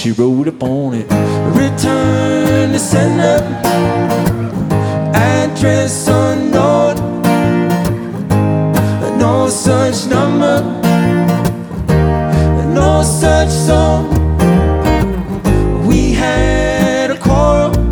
she wrote upon it. Return to sender, address unknown, no such number